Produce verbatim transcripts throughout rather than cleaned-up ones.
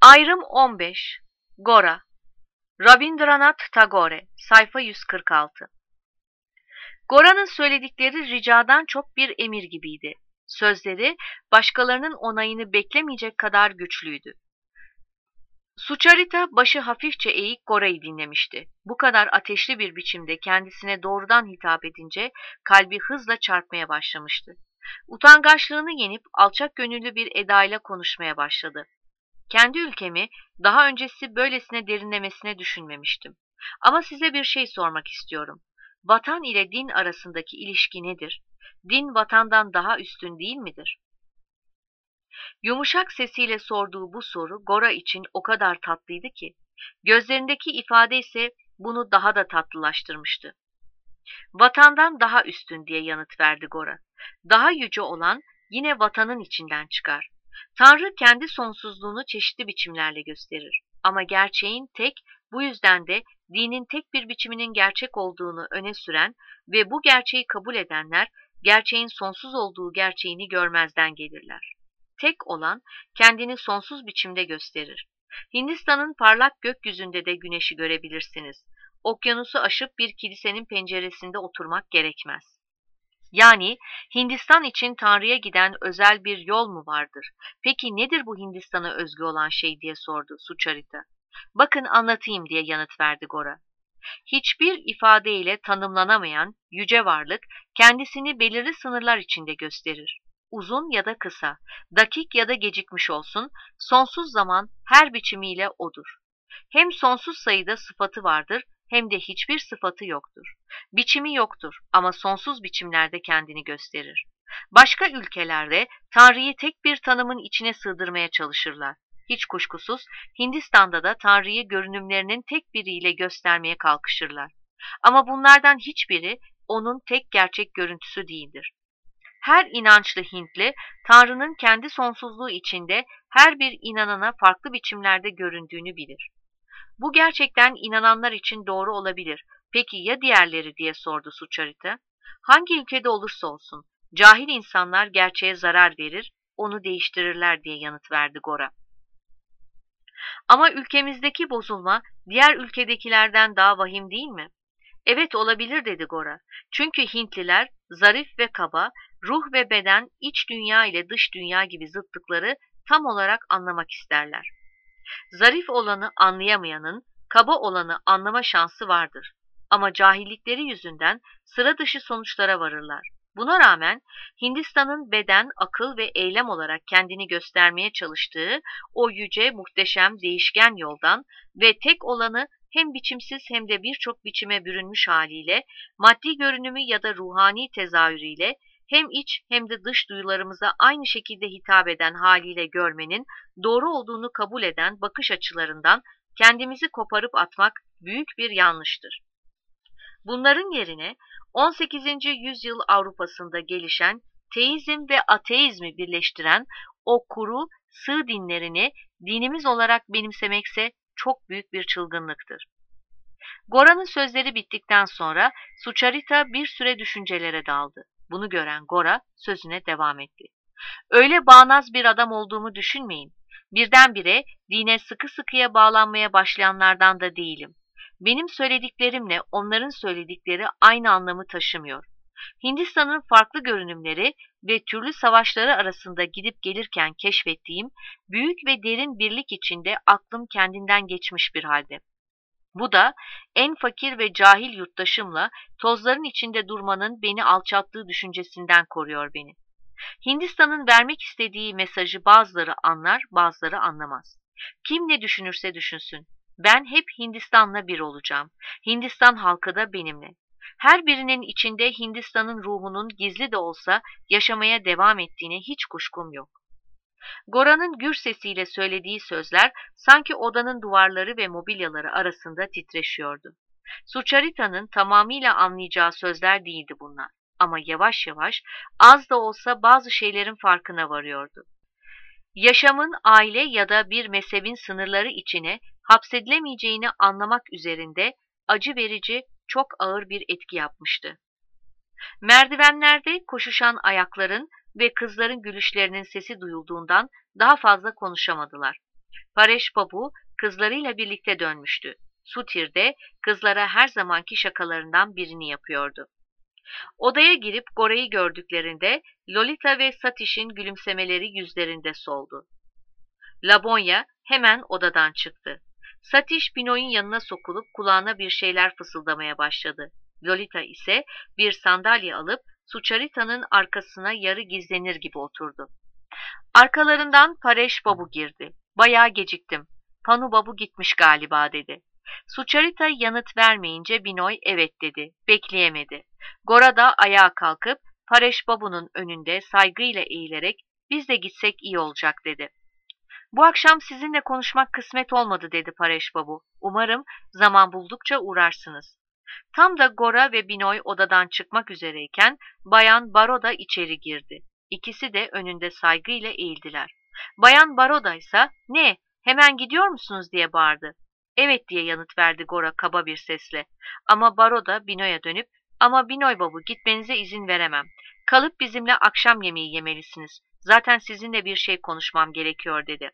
Ayrım on beş. Gora. Rabindranath Tagore. Sayfa yüz kırk altı. Gora'nın söyledikleri ricadan çok bir emir gibiydi. Sözleri başkalarının onayını beklemeyecek kadar güçlüydü. Sucharita başı hafifçe eğik Gora'yı dinlemişti. Bu kadar ateşli bir biçimde kendisine doğrudan hitap edince kalbi hızla çarpmaya başlamıştı. Utangaçlığını yenip alçak gönüllü bir edayla konuşmaya başladı. Kendi ülkemi daha öncesi böylesine derinlemesine düşünmemiştim. Ama size bir şey sormak istiyorum. Vatan ile din arasındaki ilişki nedir? Din vatandan daha üstün değil midir? Yumuşak sesiyle sorduğu bu soru Gora için o kadar tatlıydı ki, gözlerindeki ifade ise bunu daha da tatlılaştırmıştı. Vatandan daha üstün diye yanıt verdi Gora. Daha yüce olan yine vatanın içinden çıkar. Tanrı kendi sonsuzluğunu çeşitli biçimlerle gösterir. Ama gerçeğin tek, bu yüzden de dinin tek bir biçiminin gerçek olduğunu öne süren ve bu gerçeği kabul edenler, gerçeğin sonsuz olduğu gerçeğini görmezden gelirler. Tek olan kendini sonsuz biçimde gösterir. Hindistan'ın parlak gökyüzünde de güneşi görebilirsiniz. Okyanusu aşıp bir kilisenin penceresinde oturmak gerekmez. Yani Hindistan için Tanrı'ya giden özel bir yol mu vardır? Peki nedir bu Hindistan'a özgü olan şey diye sordu Sucharita. Bakın anlatayım diye yanıt verdi Gora. Hiçbir ifadeyle tanımlanamayan yüce varlık kendisini belirli sınırlar içinde gösterir. Uzun ya da kısa, dakik ya da gecikmiş olsun, sonsuz zaman her biçimiyle odur. Hem sonsuz sayıda sıfatı vardır, hem de hiçbir sıfatı yoktur. Biçimi yoktur ama sonsuz biçimlerde kendini gösterir. Başka ülkelerde Tanrı'yı tek bir tanımın içine sığdırmaya çalışırlar. Hiç kuşkusuz Hindistan'da da Tanrı'yı görünümlerinin tek biriyle göstermeye kalkışırlar. Ama bunlardan hiçbiri onun tek gerçek görüntüsü değildir. Her inançlı Hintli, Tanrı'nın kendi sonsuzluğu içinde her bir inanana farklı biçimlerde göründüğünü bilir. Bu gerçekten inananlar için doğru olabilir. Peki ya diğerleri diye sordu Sucharita. Hangi ülkede olursa olsun, cahil insanlar gerçeğe zarar verir, onu değiştirirler diye yanıt verdi Gora. Ama ülkemizdeki bozulma diğer ülkedekilerden daha vahim değil mi? Evet olabilir dedi Gora. Çünkü Hintliler zarif ve kaba, ruh ve beden iç dünya ile dış dünya gibi zıtlıkları tam olarak anlamak isterler. Zarif olanı anlayamayanın kaba olanı anlama şansı vardır. Ama cahillikleri yüzünden sıra dışı sonuçlara varırlar. Buna rağmen Hindistan'ın beden, akıl ve eylem olarak kendini göstermeye çalıştığı o yüce, muhteşem, değişken yoldan ve tek olanı hem biçimsiz hem de birçok biçime bürünmüş haliyle, maddi görünümü ya da ruhani tezahürüyle hem iç hem de dış duyularımıza aynı şekilde hitap eden haliyle görmenin doğru olduğunu kabul eden bakış açılarından kendimizi koparıp atmak büyük bir yanlıştır. Bunların yerine on sekizinci yüzyıl Avrupa'sında gelişen teizm ve ateizmi birleştiren o kuru, sığ dinlerini dinimiz olarak benimsemekse çok büyük bir çılgınlıktır. Gora'nın sözleri bittikten sonra Sucharita bir süre düşüncelere daldı. Bunu gören Gora sözüne devam etti. Öyle bağnaz bir adam olduğumu düşünmeyin. Birdenbire dine sıkı sıkıya bağlanmaya başlayanlardan da değilim. Benim söylediklerimle onların söyledikleri aynı anlamı taşımıyor. Hindistan'ın farklı görünümleri ve türlü savaşları arasında gidip gelirken keşfettiğim büyük ve derin birlik içinde aklım kendinden geçmiş bir halde. Bu da en fakir ve cahil yurttaşımla tozların içinde durmanın beni alçalttığı düşüncesinden koruyor beni. Hindistan'ın vermek istediği mesajı bazıları anlar, bazıları anlamaz. Kim ne düşünürse düşünsün. Ben hep Hindistan'la bir olacağım. Hindistan halkı da benimle. Her birinin içinde Hindistan'ın ruhunun gizli de olsa yaşamaya devam ettiğine hiç kuşkum yok. Gora'nın gür sesiyle söylediği sözler sanki odanın duvarları ve mobilyaları arasında titreşiyordu. Sucharita'nın tamamıyla anlayacağı sözler değildi bunlar. Ama yavaş yavaş az da olsa bazı şeylerin farkına varıyordu. Yaşamın aile ya da bir mezhebin sınırları içine hapsedilemeyeceğini anlamak üzerinde acı verici, çok ağır bir etki yapmıştı. Merdivenlerde koşuşan ayakların ve kızların gülüşlerinin sesi duyulduğundan daha fazla konuşamadılar. Pareş Babu kızlarıyla birlikte dönmüştü. Sutir de kızlara her zamanki şakalarından birini yapıyordu. Odaya girip Gora'yı gördüklerinde Lolita ve Satish'in gülümsemeleri yüzlerinde soldu. Labonya hemen odadan çıktı. Satish Binoy'un yanına sokulup kulağına bir şeyler fısıldamaya başladı. Lolita ise bir sandalye alıp Sucharita'nın arkasına yarı gizlenir gibi oturdu. Arkalarından Paresh Babu girdi. Bayağı geciktim. Panu Babu gitmiş galiba dedi. Sucharita yanıt vermeyince Binoy evet dedi. Bekleyemedi. Gora da ayağa kalkıp Paresh Babu'nun önünde saygıyla eğilerek biz de gitsek iyi olacak dedi. Bu akşam sizinle konuşmak kısmet olmadı dedi Paresh Babu. Umarım zaman buldukça uğrarsınız. Tam da Gora ve Binoy odadan çıkmak üzereyken Bayan Baroda içeri girdi. İkisi de önünde saygıyla eğildiler. Bayan Baroda ise ne hemen gidiyor musunuz diye bağırdı. Evet diye yanıt verdi Gora kaba bir sesle. Ama Baroda Binoy'a dönüp ama Binoy Babu gitmenize izin veremem. Kalıp bizimle akşam yemeği yemelisiniz. Zaten sizinle bir şey konuşmam gerekiyor dedi.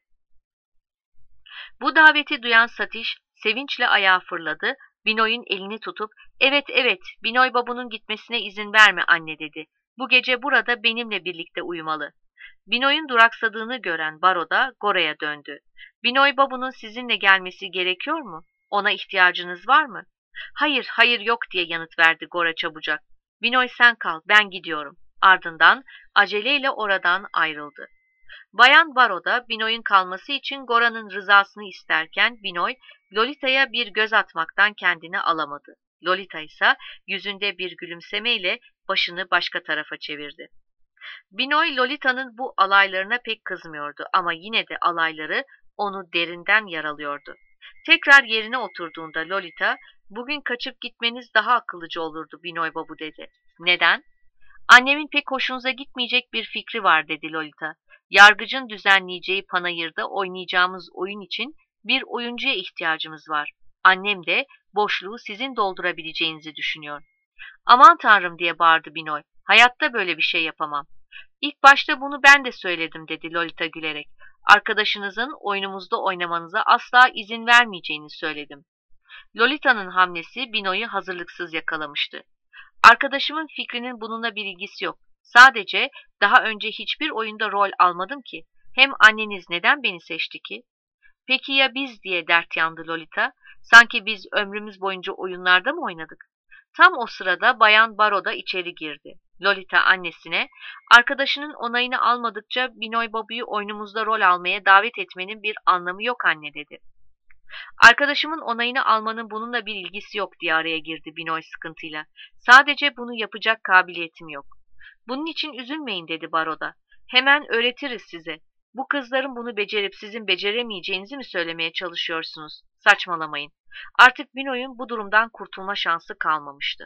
Bu daveti duyan Satish sevinçle ayağa fırladı. Binoy'un elini tutup evet evet Binoy Babu'nun gitmesine izin verme anne dedi. Bu gece burada benimle birlikte uyumalı. Binoy'un duraksadığını gören Baroda Gora'ya döndü. Binoy Babu'nun sizinle gelmesi gerekiyor mu? Ona ihtiyacınız var mı? Hayır hayır yok diye yanıt verdi Gora çabucak. Binoy sen kal ben gidiyorum. Ardından aceleyle oradan ayrıldı. Bayan Baroda Binoy'un kalması için Gora'nın rızasını isterken Binoy Lolita'ya bir göz atmaktan kendini alamadı. Lolita ise yüzünde bir gülümsemeyle başını başka tarafa çevirdi. Binoy Lolita'nın bu alaylarına pek kızmıyordu ama yine de alayları onu derinden yaralıyordu. Tekrar yerine oturduğunda Lolita, bugün kaçıp gitmeniz daha akıllıca olurdu Binoy Babu dedi. Neden? Annemin pek hoşunuza gitmeyecek bir fikri var dedi Lolita. Yargıcın düzenleyeceği panayırda oynayacağımız oyun için bir oyuncuya ihtiyacımız var. Annem de boşluğu sizin doldurabileceğinizi düşünüyor. Aman tanrım diye bağırdı Binoy. Hayatta böyle bir şey yapamam. İlk başta bunu ben de söyledim dedi Lolita gülerek. Arkadaşınızın oyunumuzda oynamanıza asla izin vermeyeceğini söyledim. Lolita'nın hamlesi Binoy'u hazırlıksız yakalamıştı. Arkadaşımın fikrinin bununla bir ilgisi yok. Sadece daha önce hiçbir oyunda rol almadım ki. Hem anneniz neden beni seçti ki? Peki ya biz diye dert yandı Lolita. Sanki biz ömrümüz boyunca oyunlarda mı oynadık? Tam o sırada Bayan Baroda içeri girdi. Lolita annesine, arkadaşının onayını almadıkça Binoy Babu'yu oyunumuzda rol almaya davet etmenin bir anlamı yok anne dedi. Arkadaşımın onayını almanın bununla bir ilgisi yok diye araya girdi Binoy sıkıntıyla. Sadece bunu yapacak kabiliyetim yok. Bunun için üzülmeyin dedi Baroda. Hemen öğretiriz size. Bu kızların bunu becerip sizin beceremeyeceğinizi mi söylemeye çalışıyorsunuz? Saçmalamayın. Artık Binoy'un bu durumdan kurtulma şansı kalmamıştı.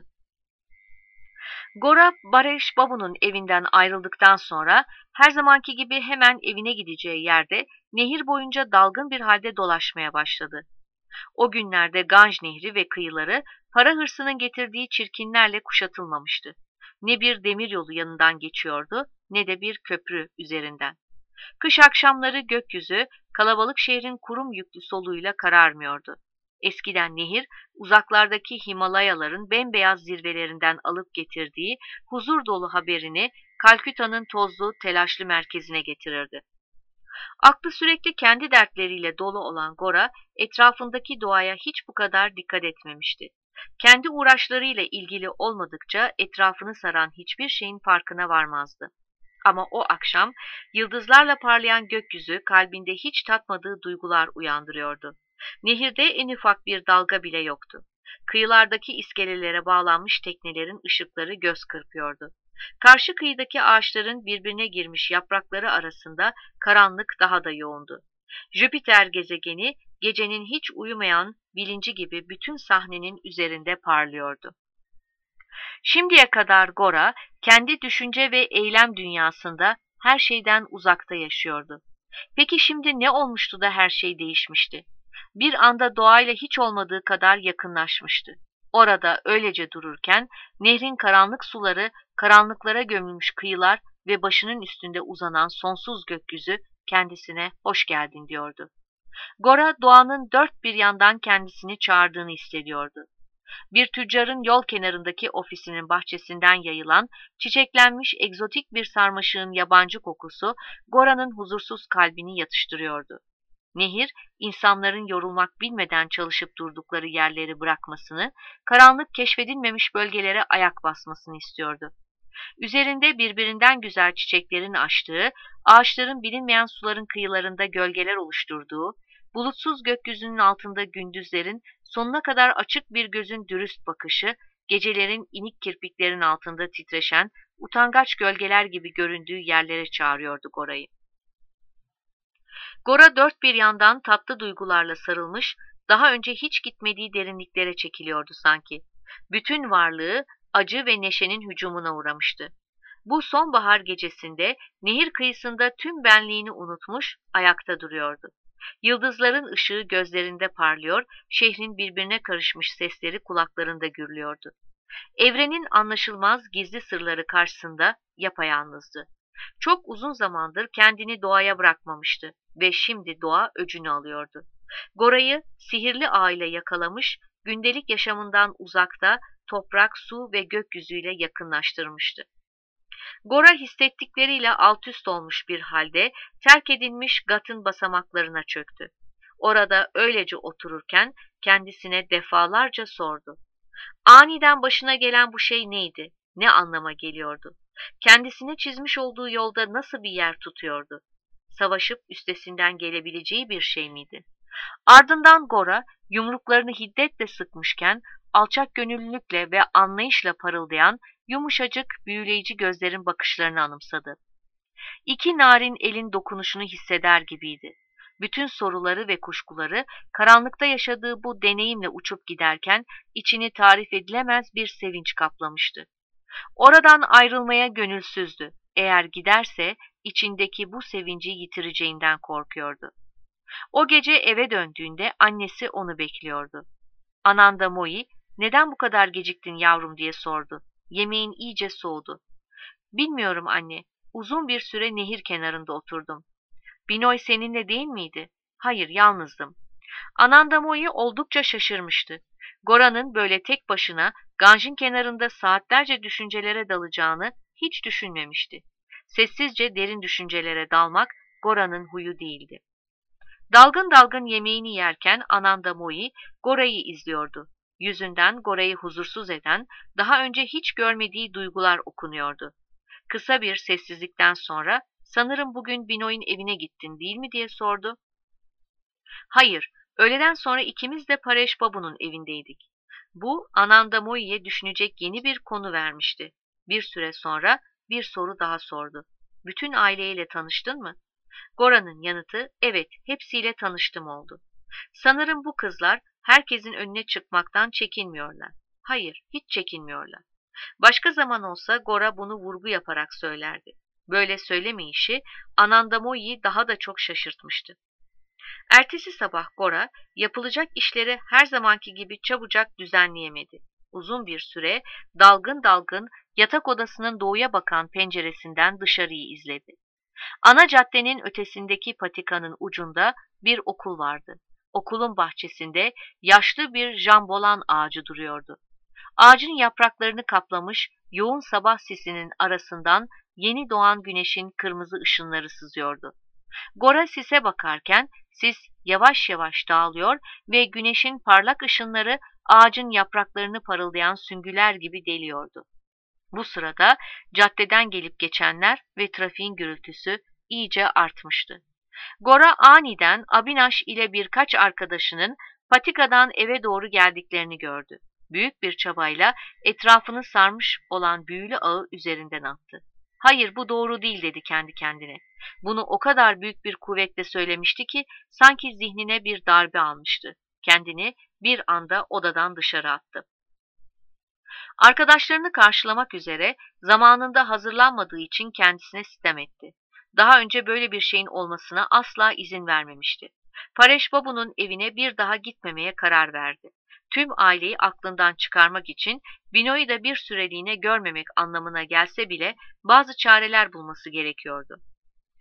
Gora, Paresh Babu'nun evinden ayrıldıktan sonra her zamanki gibi hemen evine gideceği yerde nehir boyunca dalgın bir halde dolaşmaya başladı. O günlerde Ganj Nehri ve kıyıları para hırsının getirdiği çirkinlerle kuşatılmamıştı. Ne bir demiryolu yanından geçiyordu ne de bir köprü üzerinden. Kış akşamları gökyüzü kalabalık şehrin kurum yüklü soluğuyla kararmıyordu. Eskiden nehir, uzaklardaki Himalayaların bembeyaz zirvelerinden alıp getirdiği huzur dolu haberini Kalküta'nın tozlu, telaşlı merkezine getirirdi. Aklı sürekli kendi dertleriyle dolu olan Gora, etrafındaki doğaya hiç bu kadar dikkat etmemişti. Kendi uğraşlarıyla ilgili olmadıkça etrafını saran hiçbir şeyin farkına varmazdı. Ama o akşam yıldızlarla parlayan gökyüzü kalbinde hiç tatmadığı duygular uyandırıyordu. Nehirde en ufak bir dalga bile yoktu. Kıyılardaki iskelelere bağlanmış teknelerin ışıkları göz kırpıyordu. Karşı kıyıdaki ağaçların birbirine girmiş yaprakları arasında karanlık daha da yoğundu. Jüpiter gezegeni gecenin hiç uyumayan bilinci gibi bütün sahnenin üzerinde parlıyordu. Şimdiye kadar Gora kendi düşünce ve eylem dünyasında her şeyden uzakta yaşıyordu. Peki şimdi ne olmuştu da her şey değişmişti? Bir anda doğayla hiç olmadığı kadar yakınlaşmıştı. Orada öylece dururken nehrin karanlık suları, karanlıklara gömülmüş kıyılar ve başının üstünde uzanan sonsuz gökyüzü kendisine hoş geldin diyordu. Gora doğanın dört bir yandan kendisini çağırdığını hissediyordu. Bir tüccarın yol kenarındaki ofisinin bahçesinden yayılan, çiçeklenmiş egzotik bir sarmaşığın yabancı kokusu Gora'nın huzursuz kalbini yatıştırıyordu. Nehir, insanların yorulmak bilmeden çalışıp durdukları yerleri bırakmasını, karanlık keşfedilmemiş bölgelere ayak basmasını istiyordu. Üzerinde birbirinden güzel çiçeklerin açtığı, ağaçların bilinmeyen suların kıyılarında gölgeler oluşturduğu, bulutsuz gökyüzünün altında gündüzlerin sonuna kadar açık bir gözün dürüst bakışı, gecelerin inik kirpiklerin altında titreşen, utangaç gölgeler gibi göründüğü yerlere çağırıyordu Gora'yı. Gora dört bir yandan tatlı duygularla sarılmış, daha önce hiç gitmediği derinliklere çekiliyordu sanki. Bütün varlığı acı ve neşenin hücumuna uğramıştı. Bu sonbahar gecesinde nehir kıyısında tüm benliğini unutmuş, ayakta duruyordu. Yıldızların ışığı gözlerinde parlıyor, şehrin birbirine karışmış sesleri kulaklarında gürlüyordu. Evrenin anlaşılmaz gizli sırları karşısında yapayalnızdı. Çok uzun zamandır kendini doğaya bırakmamıştı ve şimdi doğa öcünü alıyordu. Gora'yı sihirli ağıyla yakalamış, gündelik yaşamından uzakta toprak, su ve gökyüzüyle yakınlaştırmıştı. Gora hissettikleriyle altüst olmuş bir halde terk edilmiş Gat'ın basamaklarına çöktü. Orada öylece otururken kendisine defalarca sordu. Aniden başına gelen bu şey neydi? Ne anlama geliyordu? Kendisine çizmiş olduğu yolda nasıl bir yer tutuyordu? Savaşıp üstesinden gelebileceği bir şey miydi? Ardından Gora yumruklarını hiddetle sıkmışken alçak gönüllülükle ve anlayışla parıldayan yumuşacık, büyüleyici gözlerin bakışlarını anımsadı. İki narin elin dokunuşunu hisseder gibiydi. Bütün soruları ve kuşkuları karanlıkta yaşadığı bu deneyimle uçup giderken içini tarif edilemez bir sevinç kaplamıştı. Oradan ayrılmaya gönülsüzdü. Eğer giderse içindeki bu sevinci yitireceğinden korkuyordu. O gece eve döndüğünde annesi onu bekliyordu. Ananda Moi, "Neden bu kadar geciktin yavrum?" diye sordu. Yemeğin iyice soğudu. "Bilmiyorum anne. Uzun bir süre nehir kenarında oturdum." "Binoy seninle değil miydi?" "Hayır, yalnızdım." Ananda Moi oldukça şaşırmıştı. Gora'nın böyle tek başına Ganj'ın kenarında saatlerce düşüncelere dalacağını hiç düşünmemişti. Sessizce derin düşüncelere dalmak Gora'nın huyu değildi. Dalgın dalgın yemeğini yerken Ananda Moi Gora'yı izliyordu. Yüzünden Gora'yı huzursuz eden, daha önce hiç görmediği duygular okunuyordu. Kısa bir sessizlikten sonra, "Sanırım bugün Binoy'un evine gittin değil mi?" diye sordu. "Hayır, öğleden sonra ikimiz de Paresh Babu'nun evindeydik." Bu, Ananda Moi'ye düşünecek yeni bir konu vermişti. Bir süre sonra bir soru daha sordu. "Bütün aileyle tanıştın mı?" Gora'nın yanıtı, "Evet, hepsiyle tanıştım" oldu. "Sanırım bu kızlar herkesin önüne çıkmaktan çekinmiyorlar." "Hayır, hiç çekinmiyorlar." Başka zaman olsa Gora bunu vurgu yaparak söylerdi. Böyle söylemeyişi Ananda Moi'yi daha da çok şaşırtmıştı. Ertesi sabah Gora yapılacak işleri her zamanki gibi çabucak düzenleyemedi. Uzun bir süre dalgın dalgın yatak odasının doğuya bakan penceresinden dışarıyı izledi. Ana caddenin ötesindeki patikanın ucunda bir okul vardı. Okulun bahçesinde yaşlı bir jambolan ağacı duruyordu. Ağacın yapraklarını kaplamış yoğun sabah sisinin arasından yeni doğan güneşin kırmızı ışınları sızıyordu. Gora sise bakarken sis yavaş yavaş dağılıyor ve güneşin parlak ışınları ağacın yapraklarını parıldayan süngüler gibi deliyordu. Bu sırada caddeden gelip geçenler ve trafiğin gürültüsü iyice artmıştı. Gora aniden Abinash ile birkaç arkadaşının patikadan eve doğru geldiklerini gördü. Büyük bir çabayla etrafını sarmış olan büyülü ağı üzerinden attı. "Hayır, bu doğru değil" dedi kendi kendine. Bunu o kadar büyük bir kuvvetle söylemişti ki sanki zihnine bir darbe almıştı. Kendini bir anda odadan dışarı attı. Arkadaşlarını karşılamak üzere zamanında hazırlanmadığı için kendisine sitem etti. Daha önce böyle bir şeyin olmasına asla izin vermemişti. Paresh Babu'nun evine bir daha gitmemeye karar verdi. Tüm aileyi aklından çıkarmak için Binoy'u da bir süreliğine görmemek anlamına gelse bile bazı çareler bulması gerekiyordu.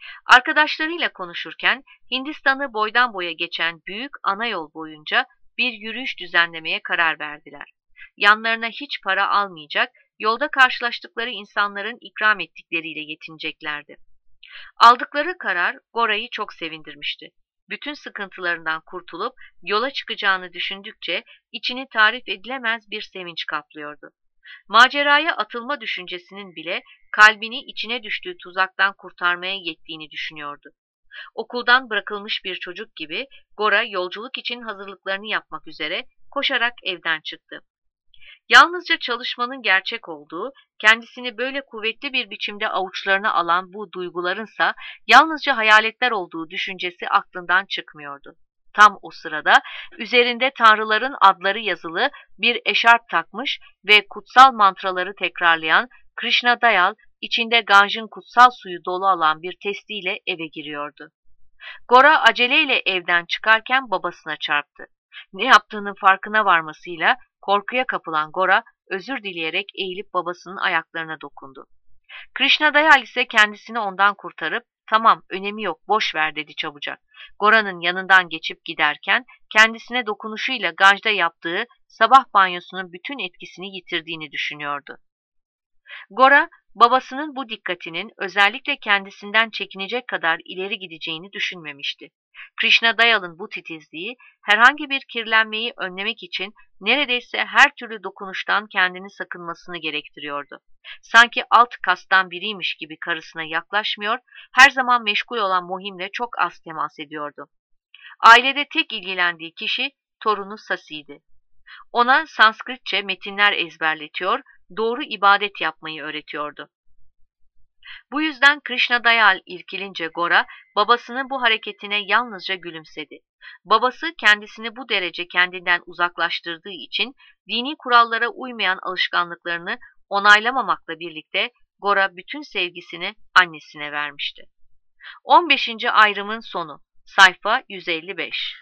Arkadaşlarıyla konuşurken Hindistan'ı boydan boya geçen büyük ana yol boyunca bir yürüyüş düzenlemeye karar verdiler. Yanlarına hiç para almayacak, yolda karşılaştıkları insanların ikram ettikleriyle yetineceklerdi. Aldıkları karar Gora'yı çok sevindirmişti. Bütün sıkıntılarından kurtulup yola çıkacağını düşündükçe içini tarif edilemez bir sevinç kaplıyordu. Maceraya atılma düşüncesinin bile kalbini içine düştüğü tuzaktan kurtarmaya yettiğini düşünüyordu. Okuldan bırakılmış bir çocuk gibi Gora yolculuk için hazırlıklarını yapmak üzere koşarak evden çıktı. Yalnızca çalışmanın gerçek olduğu, kendisini böyle kuvvetli bir biçimde avuçlarına alan bu duygularınsa yalnızca hayaletler olduğu düşüncesi aklından çıkmıyordu. Tam o sırada üzerinde tanrıların adları yazılı bir eşarp takmış ve kutsal mantraları tekrarlayan Krishna Dayal içinde Ganj'ın kutsal suyu dolu olan bir testiyle eve giriyordu. Gora aceleyle evden çıkarken babasına çarptı. Ne yaptığının farkına varmasıyla korkuya kapılan Gora özür dileyerek eğilip babasının ayaklarına dokundu. Krishna Dayal ise kendisini ondan kurtarıp "Tamam, önemi yok, boş ver," dedi çabucak. Gora'nın yanından geçip giderken kendisine dokunuşuyla Ganj'da yaptığı sabah banyosunun bütün etkisini yitirdiğini düşünüyordu. Gora, babasının bu dikkatinin özellikle kendisinden çekinecek kadar ileri gideceğini düşünmemişti. Krishna Dayal'ın bu titizliği herhangi bir kirlenmeyi önlemek için neredeyse her türlü dokunuştan kendini sakınmasını gerektiriyordu. Sanki alt kastan biriymiş gibi karısına yaklaşmıyor, her zaman meşgul olan Mohim'le çok az temas ediyordu. Ailede tek ilgilendiği kişi torunu Sasi'ydi. Ona Sanskritçe metinler ezberletiyor, doğru ibadet yapmayı öğretiyordu. Bu yüzden Krishna Dayal irkilince Gora, babasının bu hareketine yalnızca gülümsedi. Babası kendisini bu derece kendinden uzaklaştırdığı için dini kurallara uymayan alışkanlıklarını onaylamamakla birlikte Gora bütün sevgisini annesine vermişti. on beşinci ayrımın sonu. Sayfa yüz elli beş.